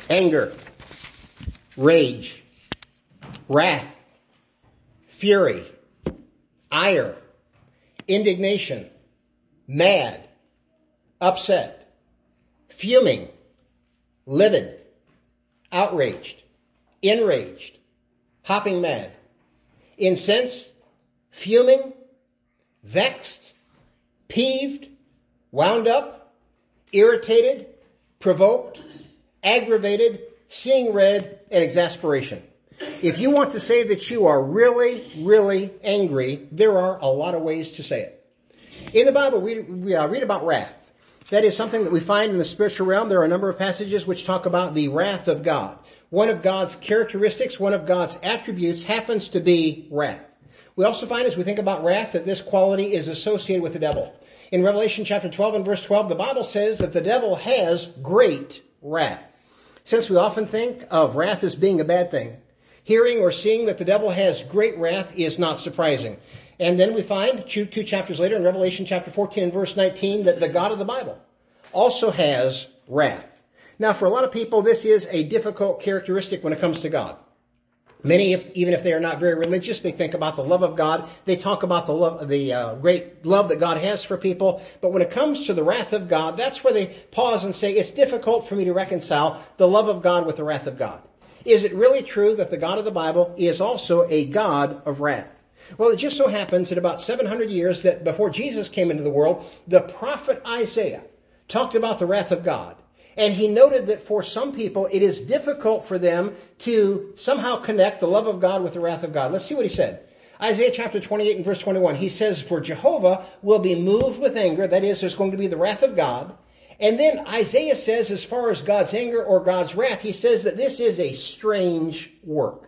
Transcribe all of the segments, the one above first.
anger, rage, wrath, fury, ire, indignation, mad, upset, fuming, livid, outraged, enraged, hopping mad, incensed, fuming, vexed, peeved, wound up, irritated, provoked, aggravated, seeing red, and exasperation. If you want to say that you are really, really angry, there are a lot of ways to say it. In the Bible, we read about wrath. That is something that we find in the spiritual realm. There are a number of passages which talk about the wrath of God. One of God's characteristics, one of God's attributes happens to be wrath. We also find as we think about wrath that this quality is associated with the devil. In Revelation chapter 12 and verse 12, the Bible says that the devil has great wrath. Since we often think of wrath as being a bad thing, hearing or seeing that the devil has great wrath is not surprising. And then we find two chapters later in Revelation chapter 14 and verse 19 that the God of the Bible also has wrath. Now, for a lot of people, this is a difficult characteristic when it comes to God. Many, even if they are not very religious, they think about the love of God. They talk about the great love that God has for people. But when it comes to the wrath of God, that's where they pause and say, it's difficult for me to reconcile the love of God with the wrath of God. Is it really true that the God of the Bible is also a God of wrath? Well, it just so happens that about 700 years that before Jesus came into the world, the prophet Isaiah talked about the wrath of God. And he noted that for some people, it is difficult for them to somehow connect the love of God with the wrath of God. Let's see what he said. Isaiah chapter 28 and verse 21. He says, for Jehovah will be moved with anger. That is, there's going to be the wrath of God. And then Isaiah says, as far as God's anger or God's wrath, he says that this is a strange work.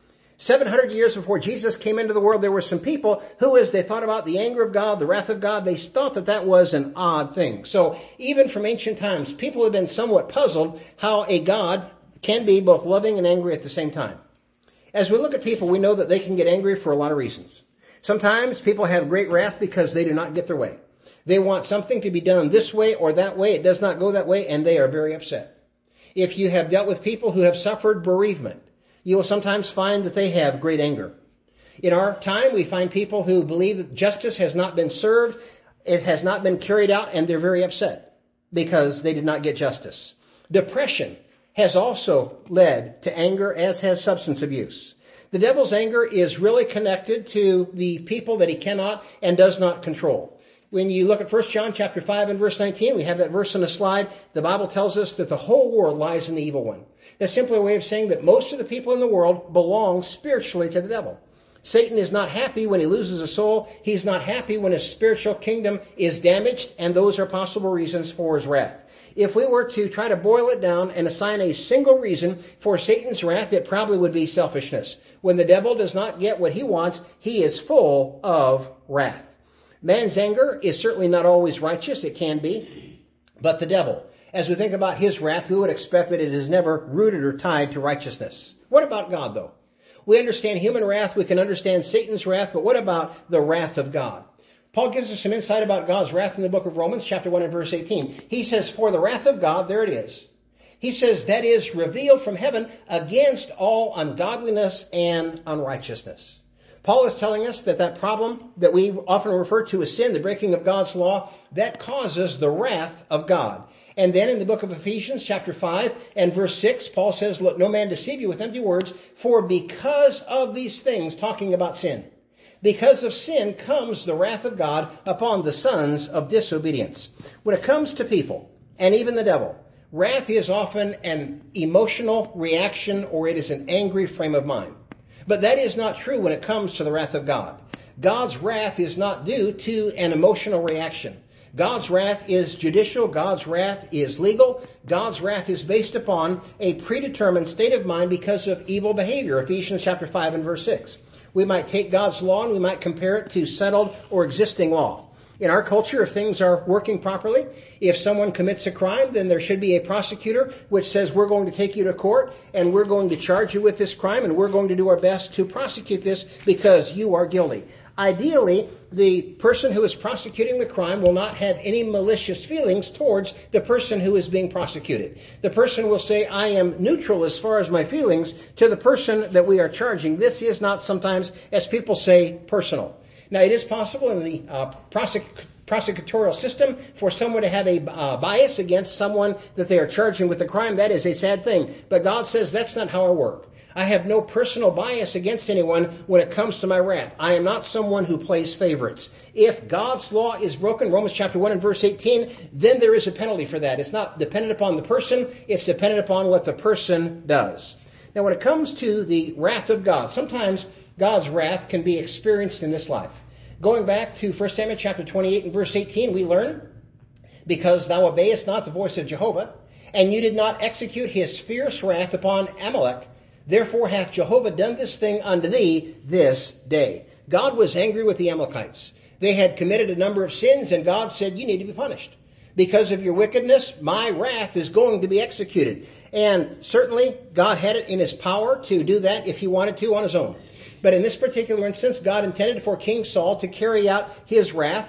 700 years before Jesus came into the world, there were some people who, as they thought about the anger of God, the wrath of God, they thought that that was an odd thing. So even from ancient times, people have been somewhat puzzled how a God can be both loving and angry at the same time. As we look at people, we know that they can get angry for a lot of reasons. Sometimes people have great wrath because they do not get their way. They want something to be done this way or that way. It does not go that way, and they are very upset. If you have dealt with people who have suffered bereavement, you will sometimes find that they have great anger. In our time, we find people who believe that justice has not been served, it has not been carried out, and they're very upset because they did not get justice. Depression has also led to anger, as has substance abuse. The devil's anger is really connected to the people that he cannot and does not control. When you look at 1 John chapter 5 and verse 19, we have that verse on the slide. The Bible tells us that the whole world lies in the evil one. That's simply a way of saying that most of the people in the world belong spiritually to the devil. Satan is not happy when he loses a soul. He's not happy when his spiritual kingdom is damaged, and those are possible reasons for his wrath. If we were to try to boil it down and assign a single reason for Satan's wrath, it probably would be selfishness. When the devil does not get what he wants, he is full of wrath. Man's anger is certainly not always righteous. It can be. But the devil, as we think about his wrath, we would expect that it is never rooted or tied to righteousness. What about God, though? We understand human wrath. We can understand Satan's wrath. But what about the wrath of God? Paul gives us some insight about God's wrath in the book of Romans, chapter 1 and verse 18. He says, for the wrath of God, there it is. He says, that is revealed from heaven against all ungodliness and unrighteousness. Paul is telling us that that problem that we often refer to as sin, the breaking of God's law, that causes the wrath of God. And then in the book of Ephesians, chapter 5 and verse 6, Paul says, let no man deceive you with empty words, for because of these things, talking about sin, because of sin comes the wrath of God upon the sons of disobedience. When it comes to people, and even the devil, wrath is often an emotional reaction, or it is an angry frame of mind. But that is not true when it comes to the wrath of God. God's wrath is not due to an emotional reaction. God's wrath is judicial. God's wrath is legal. God's wrath is based upon a predetermined state of mind because of evil behavior. Ephesians chapter 5 and verse 6. We might take God's law and we might compare it to settled or existing law. In our culture, if things are working properly, if someone commits a crime, then there should be a prosecutor which says we're going to take you to court and we're going to charge you with this crime and we're going to do our best to prosecute this because you are guilty. Ideally, the person who is prosecuting the crime will not have any malicious feelings towards the person who is being prosecuted. The person will say, I am neutral as far as my feelings to the person that we are charging. This is not sometimes, as people say, personal. Now, it is possible in the prosecutorial system for someone to have a bias against someone that they are charging with the crime. That is a sad thing. But God says that's not how I work. I have no personal bias against anyone when it comes to my wrath. I am not someone who plays favorites. If God's law is broken, Romans chapter 1 and verse 18, then there is a penalty for that. It's not dependent upon the person. It's dependent upon what the person does. Now, when it comes to the wrath of God, sometimes God's wrath can be experienced in this life. Going back to 1 Samuel chapter 28 and verse 18, we learn, because thou obeyest not the voice of Jehovah, and you did not execute his fierce wrath upon Amalek, therefore hath Jehovah done this thing unto thee this day. God was angry with the Amalekites. They had committed a number of sins, and God said, you need to be punished. Because of your wickedness, my wrath is going to be executed. And certainly, God had it in his power to do that if he wanted to on his own. But in this particular instance, God intended for King Saul to carry out his wrath,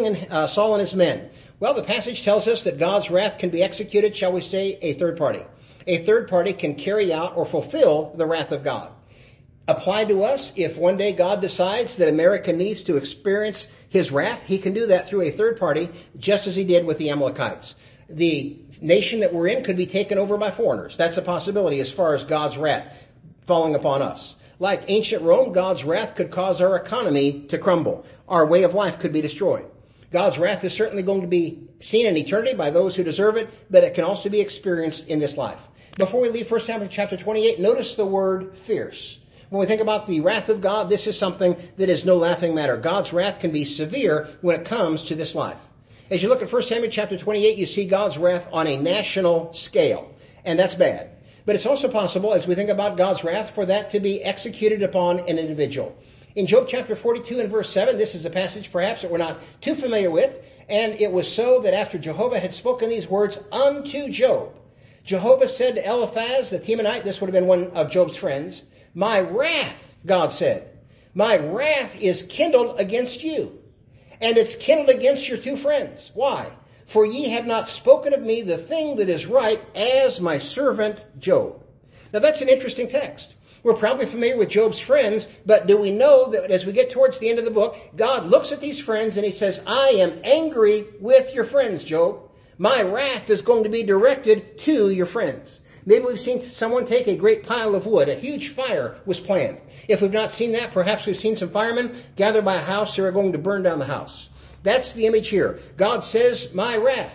Saul and his men. Well, the passage tells us that God's wrath can be executed, shall we say, a third party. A third party can carry out or fulfill the wrath of God. Applied to us, if one day God decides that America needs to experience his wrath, he can do that through a third party, just as he did with the Amalekites. The nation that we're in could be taken over by foreigners. That's a possibility as far as God's wrath falling upon us. Like ancient Rome, God's wrath could cause our economy to crumble. Our way of life could be destroyed. God's wrath is certainly going to be seen in eternity by those who deserve it, but it can also be experienced in this life. Before we leave 1 Samuel chapter 28, notice the word fierce. When we think about the wrath of God, this is something that is no laughing matter. God's wrath can be severe when it comes to this life. As you look at 1 Samuel chapter 28, you see God's wrath on a national scale, and that's bad. But it's also possible, as we think about God's wrath, for that to be executed upon an individual. In Job chapter 42 and verse 7, this is a passage perhaps that we're not too familiar with. And it was so that after Jehovah had spoken these words unto Job, Jehovah said to Eliphaz the Temanite, this would have been one of Job's friends, my wrath, God said, my wrath is kindled against you. And it's kindled against your two friends. Why? For ye have not spoken of me the thing that is right, as my servant Job. Now that's an interesting text. We're probably familiar with Job's friends, but do we know that as we get towards the end of the book, God looks at these friends and he says, I am angry with your friends, Job. My wrath is going to be directed to your friends. Maybe we've seen someone take a great pile of wood. A huge fire was planned. If we've not seen that, perhaps we've seen some firemen gather by a house who are going to burn down the house. That's the image here. God says, my wrath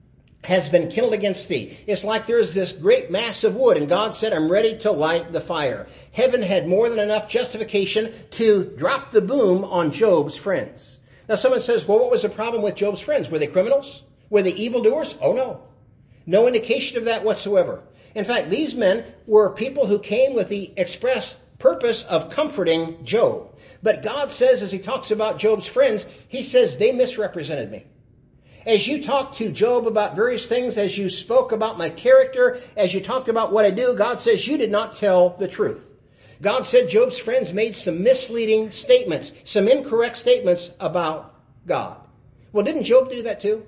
has been kindled against thee. It's like there's this great mass of wood, and God said, I'm ready to light the fire. Heaven had more than enough justification to drop the boom on Job's friends. Now someone says, well, what was the problem with Job's friends? Were they criminals? Were they evildoers? Oh no. No indication of that whatsoever. In fact, these men were people who came with the express purpose of comforting Job. But God says, as he talks about Job's friends, he says, they misrepresented me. As you talked to Job about various things, as you spoke about my character, as you talked about what I do, God says you did not tell the truth. God said Job's friends made some misleading statements, some incorrect statements about God. Well, didn't Job do that too?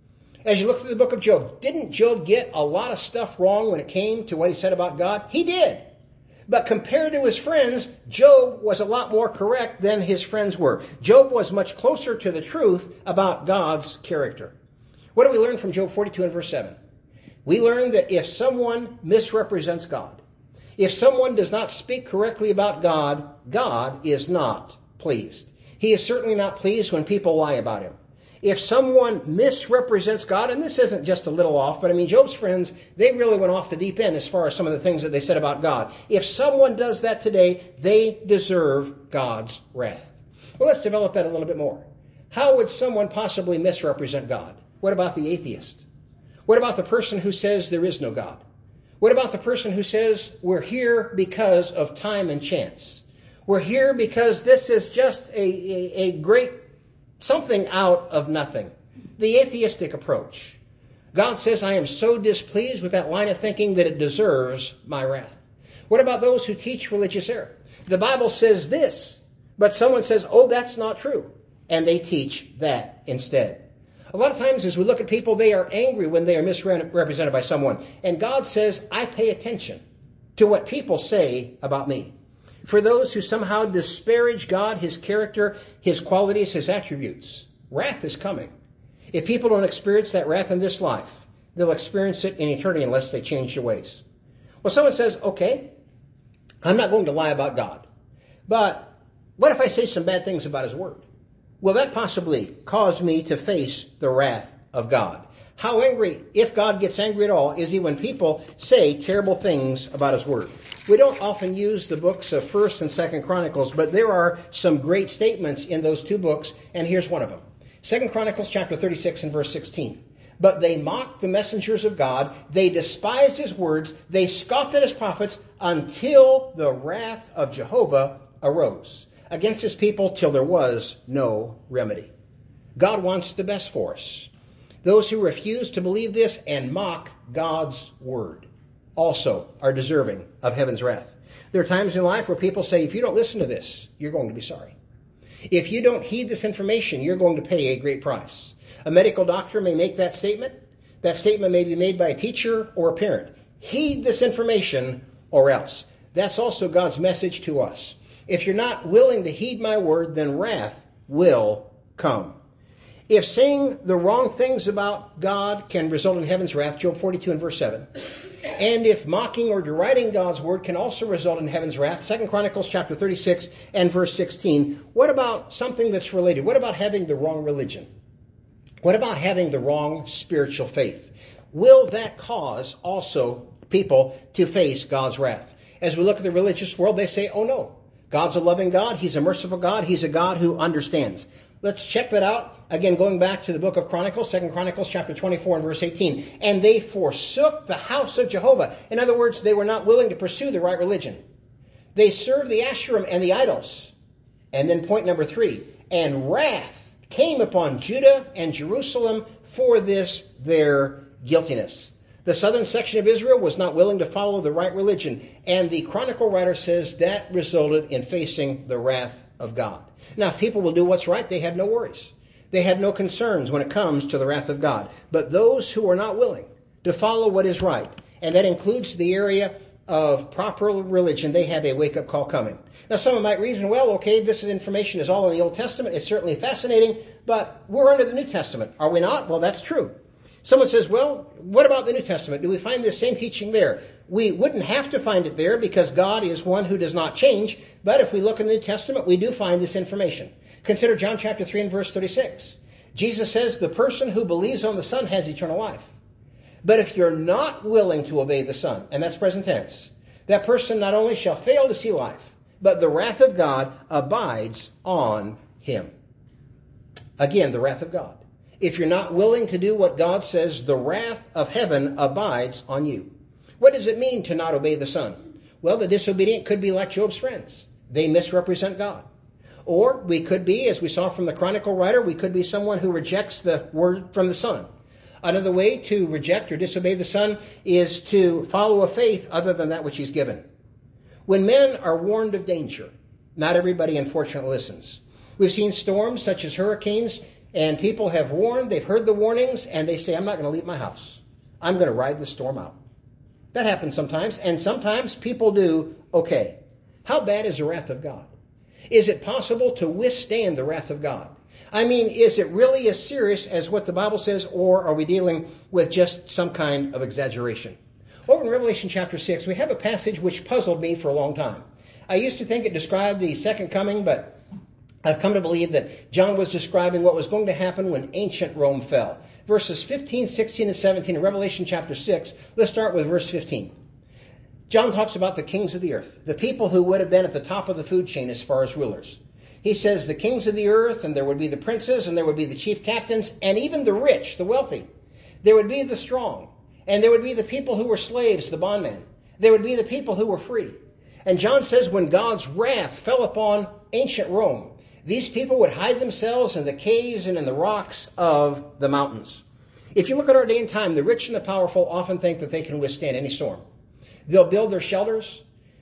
As you look through the book of Job, didn't Job get a lot of stuff wrong when it came to what he said about God? He did. But compared to his friends, Job was a lot more correct than his friends were. Job was much closer to the truth about God's character. What do we learn from Job 42 and verse 7? We learn that if someone misrepresents God, if someone does not speak correctly about God, God is not pleased. He is certainly not pleased when people lie about him. If someone misrepresents God, and this isn't just a little off, but I mean, Job's friends, they really went off the deep end as far as some of the things that they said about God. If someone does that today, they deserve God's wrath. Well, let's develop that a little bit more. How would someone possibly misrepresent God? What about the atheist? What about the person who says there is no God? What about the person who says we're here because of time and chance? We're here because this is just a great something out of nothing. The atheistic approach. God says, I am so displeased with that line of thinking that it deserves my wrath. What about those who teach religious error? The Bible says this, but someone says, oh, that's not true. and they teach that instead. A lot of times as we look at people, they are angry when they are misrepresented by someone. And God says, I pay attention to what people say about me. For those who somehow disparage God, his character, his qualities, his attributes, wrath is coming. If people don't experience that wrath in this life, they'll experience it in eternity unless they change their ways. Well, someone says, okay, I'm not going to lie about God. But what if I say some bad things about his word? Will that possibly cause me to face the wrath of God? How angry, if God gets angry at all, is he when people say terrible things about his word? We don't often use the books of 1st and 2nd Chronicles, but there are some great statements in those two books, and here's one of them. 2nd Chronicles chapter 36 and verse 16. But they mocked the messengers of God, they despised his words, they scoffed at his prophets, until the wrath of Jehovah arose against his people till there was no remedy. God wants the best for us. Those who refuse to believe this and mock God's word also are deserving of heaven's wrath. There are times in life where people say, if you don't listen to this, you're going to be sorry. If you don't heed this information, you're going to pay a great price. A medical doctor may make that statement. That statement may be made by a teacher or a parent. Heed this information or else. That's also God's message to us. If you're not willing to heed my word, then wrath will come. If saying the wrong things about God can result in heaven's wrath, Job 42 and verse 7, and if mocking or deriding God's word can also result in heaven's wrath, 2 Chronicles chapter 36 and verse 16, what about something that's related? What about having the wrong religion? What about having the wrong spiritual faith? Will that cause also people to face God's wrath? As we look at the religious world, they say, oh no, God's a loving God, he's a merciful God, he's a God who understands. Let's check that out. Again, going back to the book of Chronicles, 2 Chronicles chapter 24 and verse 18. And they forsook the house of Jehovah. In other words, they were not willing to pursue the right religion. They served the Asherim and the idols. And then point number 3. And wrath came upon Judah and Jerusalem for this their guiltiness. The southern section of Israel was not willing to follow the right religion. And the Chronicle writer says that resulted in facing the wrath of God. Now, if people will do what's right, they have no worries. They have no concerns when it comes to the wrath of God. But those who are not willing to follow what is right, and that includes the area of proper religion, they have a wake-up call coming. Now, someone might reason, well, okay, this information is all in the Old Testament. It's certainly fascinating, but we're under the New Testament. Are we not? Well, that's true. Someone says, well, what about the New Testament? Do we find this same teaching there? We wouldn't have to find it there because God is one who does not change. But if we look in the New Testament, we do find this information. Consider John chapter 3 and verse 36. Jesus says, the person who believes on the Son has eternal life. But if you're not willing to obey the Son, and that's present tense, that person not only shall fail to see life, but the wrath of God abides on him. Again, the wrath of God. If you're not willing to do what God says, the wrath of heaven abides on you. What does it mean to not obey the Son? Well, the disobedient could be like Job's friends. They misrepresent God. Or we could be, as we saw from the Chronicle writer, we could be someone who rejects the word from the Son. Another way to reject or disobey the Son is to follow a faith other than that which he's given. When men are warned of danger, not everybody unfortunately listens. We've seen storms such as hurricanes, and people have warned, they've heard the warnings, and they say, I'm not going to leave my house. I'm going to ride the storm out. That happens sometimes, and sometimes people do okay. How bad is the wrath of God? Is it possible to withstand the wrath of God? I mean, is it really as serious as what the Bible says, or are we dealing with just some kind of exaggeration? Over in Revelation chapter 6, we have a passage which puzzled me for a long time. I used to think it described the second coming, but I've come to believe that John was describing what was going to happen when ancient Rome fell. Verses 15, 16, and 17 in Revelation chapter 6. Let's start with verse 15. John talks about the kings of the earth, the people who would have been at the top of the food chain as far as rulers. He says the kings of the earth, and there would be the princes, and there would be the chief captains, and even the rich, the wealthy. There would be the strong, and there would be the people who were slaves, the bondmen. There would be the people who were free. And John says when God's wrath fell upon ancient Rome, these people would hide themselves in the caves and in the rocks of the mountains. If you look at our day and time, the rich and the powerful often think that they can withstand any storm. They'll build their shelters.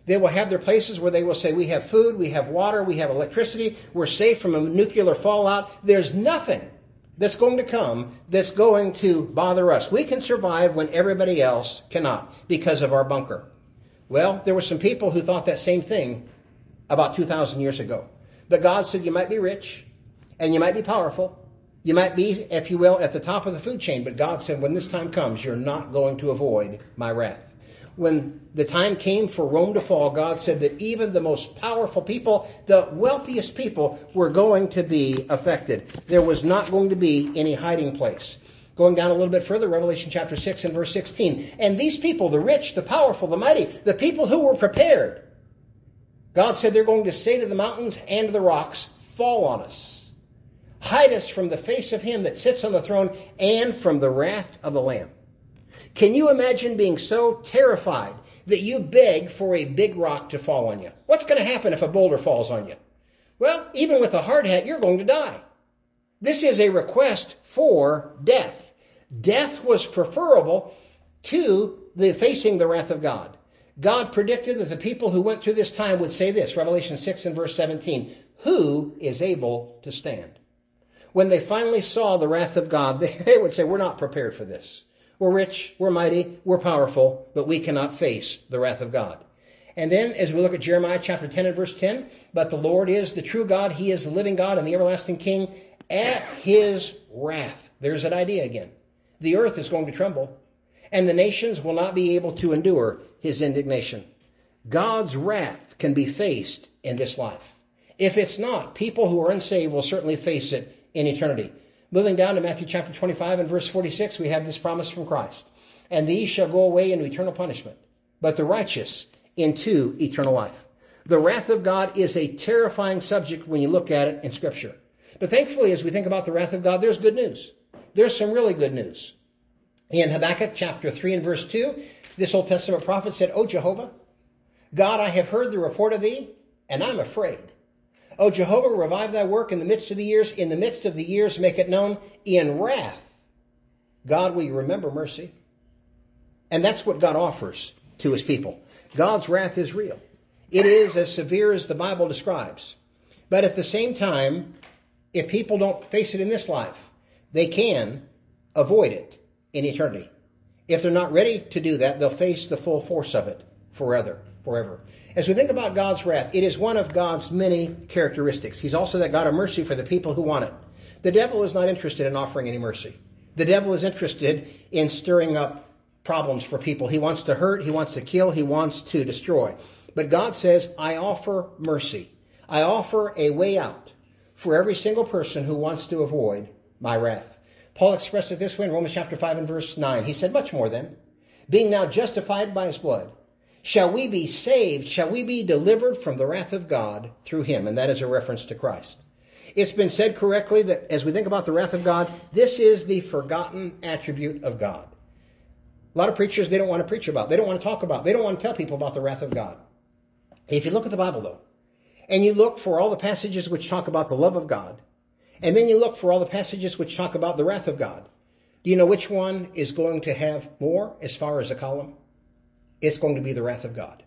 They will have their places where they will say, we have food, we have water, we have electricity, we're safe from a nuclear fallout. There's nothing that's going to come that's going to bother us. We can survive when everybody else cannot because of our bunker. Well, there were some people who thought that same thing about 2,000 years ago. But God said you might be rich and you might be powerful. You might be, if you will, at the top of the food chain. But God said when this time comes, you're not going to avoid my wrath. When the time came for Rome to fall, God said that even the most powerful people, the wealthiest people, were going to be affected. There was not going to be any hiding place. Going down a little bit further, Revelation chapter 6 and verse 16. And these people, the rich, the powerful, the mighty, the people who were prepared, God said they're going to say to the mountains and to the rocks, fall on us. Hide us from the face of him that sits on the throne and from the wrath of the Lamb. Can you imagine being so terrified that you beg for a big rock to fall on you? What's going to happen if a boulder falls on you? Well, even with a hard hat, you're going to die. This is a request for death. Death was preferable to facing the wrath of God. God predicted that the people who went through this time would say this, Revelation 6 and verse 17, who is able to stand? When they finally saw the wrath of God, they would say, we're not prepared for this. We're rich, we're mighty, we're powerful, but we cannot face the wrath of God. And then as we look at Jeremiah chapter 10 and verse 10, but the Lord is the true God, he is the living God and the everlasting King. At his wrath, there's that idea again. The earth is going to tremble, and the nations will not be able to endure his indignation. God's wrath can be faced in this life. If it's not, people who are unsaved will certainly face it in eternity. Moving down to Matthew chapter 25 and verse 46, we have this promise from Christ. And these shall go away into eternal punishment, but the righteous into eternal life. The wrath of God is a terrifying subject when you look at it in Scripture. But thankfully, as we think about the wrath of God, there's good news. There's some really good news. In Habakkuk chapter 3 and verse 2, this Old Testament prophet said, O Jehovah, God, I have heard the report of thee, and I'm afraid. O Jehovah, revive thy work in the midst of the years. In the midst of the years, make it known. In wrath, God, will you remember mercy? And that's what God offers to his people. God's wrath is real. It is as severe as the Bible describes. But at the same time, if people don't face it in this life, they can avoid it in eternity. If they're not ready to do that, they'll face the full force of it forever. As we think about God's wrath, it is one of God's many characteristics. He's also that God of mercy for the people who want it. The devil is not interested in offering any mercy. The devil is interested in stirring up problems for people. He wants to hurt, he wants to kill, he wants to destroy. But God says, I offer mercy. I offer a way out for every single person who wants to avoid my wrath. Paul expressed it this way in Romans chapter 5 and verse 9. He said, much more then, being now justified by his blood, shall we be saved, shall we be delivered from the wrath of God through him? And that is a reference to Christ. It's been said correctly that as we think about the wrath of God, this is the forgotten attribute of God. A lot of preachers, they don't want to preach about, they don't want to talk about, they don't want to tell people about the wrath of God. If you look at the Bible though, and you look for all the passages which talk about the love of God, and then you look for all the passages which talk about the wrath of God, do you know which one is going to have more as far as a column? It's going to be the wrath of God.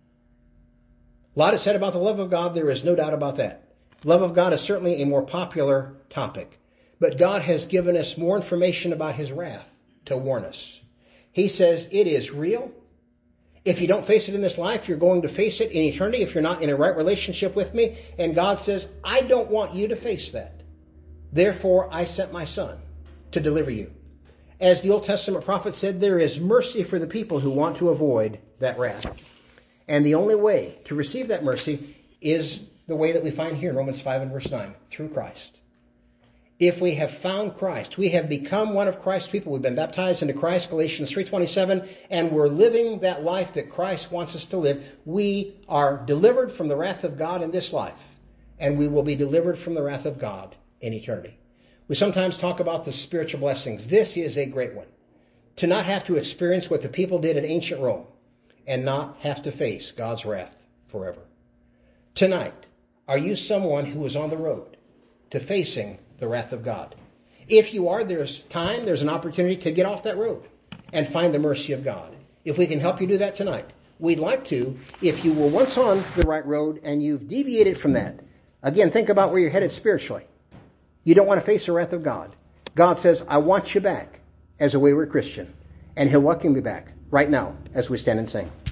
A lot is said about the love of God. There is no doubt about that. Love of God is certainly a more popular topic. But God has given us more information about his wrath to warn us. He says it is real. If you don't face it in this life, you're going to face it in eternity if you're not in a right relationship with me. And God says, I don't want you to face that. Therefore, I sent my son to deliver you. As the Old Testament prophet said, there is mercy for the people who want to avoid that wrath. And the only way to receive that mercy is the way that we find here in Romans 5 and verse 9, through Christ. If we have found Christ, we have become one of Christ's people. We've been baptized into Christ, Galatians 3:27, and we're living that life that Christ wants us to live. We are delivered from the wrath of God in this life, and we will be delivered from the wrath of God in eternity. We sometimes talk about the spiritual blessings. This is a great one. To not have to experience what the people did in ancient Rome and not have to face God's wrath forever. Tonight, are you someone who is on the road to facing the wrath of God? If you are, there's an opportunity to get off that road and find the mercy of God. If we can help you do that tonight, we'd like to, if you were once on the right road and you've deviated from that, again, think about where you're headed spiritually. You don't want to face the wrath of God. God says, I want you back as a wayward Christian. And he'll welcome you back right now as we stand and sing.